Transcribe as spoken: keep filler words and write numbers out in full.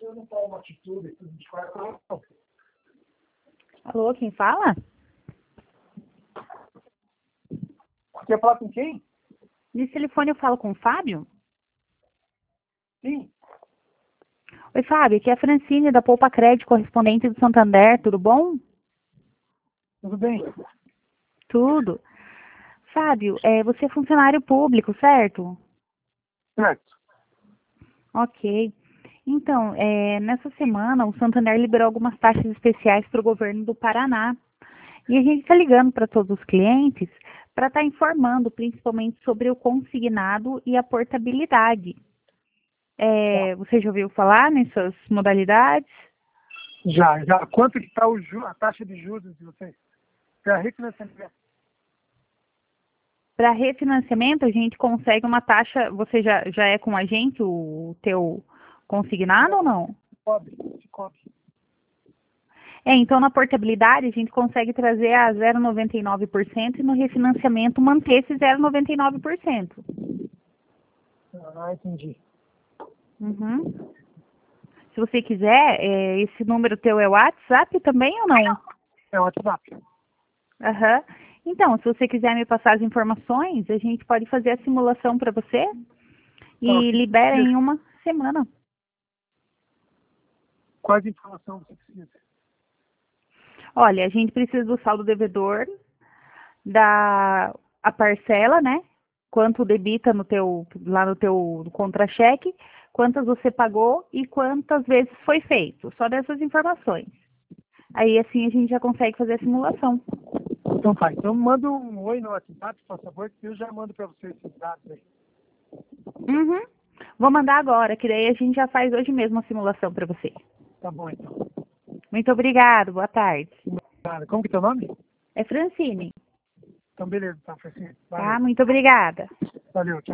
eu não tomo atitude, tudo de quatro horas. Alô, quem fala? Quer falar com quem? Nesse telefone eu falo com o Fábio? Sim. Oi, Fábio, aqui é a Francine da Poupa Crédito, correspondente do Santander, tudo bom? Tudo bem? Tudo. Fábio, é, você é funcionário público, certo? Certo. Ok. Então, é, nessa semana o Santander liberou algumas taxas especiais para o governo do Paraná. E a gente está ligando para todos os clientes para estar informando principalmente sobre o consignado e a portabilidade. É, você já ouviu falar nessas modalidades? Já, já. Quanto que está a taxa de juros de vocês? Para refinanciamento? Para refinanciamento, a gente consegue uma taxa. Você já, já é com a gente, o teu consignado ou não? Cobre, se cobre. É, então na portabilidade a gente consegue trazer a zero vírgula noventa e nove por cento e no refinanciamento manter esse zero vírgula noventa e nove por cento. Ah, entendi. Uhum. Se você quiser, é, esse número teu é o WhatsApp também ou não? É o WhatsApp. Aham. Então, se você quiser me passar as informações, a gente pode fazer a simulação para você Então, e libera em uma semana. quais informações você precisa? Olha, a gente precisa do saldo devedor, da a parcela, né? Quanto debita no teu, lá no teu contra-cheque, quantas você pagou e quantas vezes foi feito. Só dessas informações. Aí assim a gente já consegue fazer a simulação. Então tá. Então manda um oi no WhatsApp, por favor, que eu já mando para você esses dados aí. Uhum. Vou mandar agora, que daí a gente já faz hoje mesmo a simulação para você. Tá bom, então. Muito obrigado, boa tarde. Nada. Como que é teu nome? É Francine, Então, beleza, tá, Francisco. tá? Valeu. Muito obrigada. Valeu, tchau.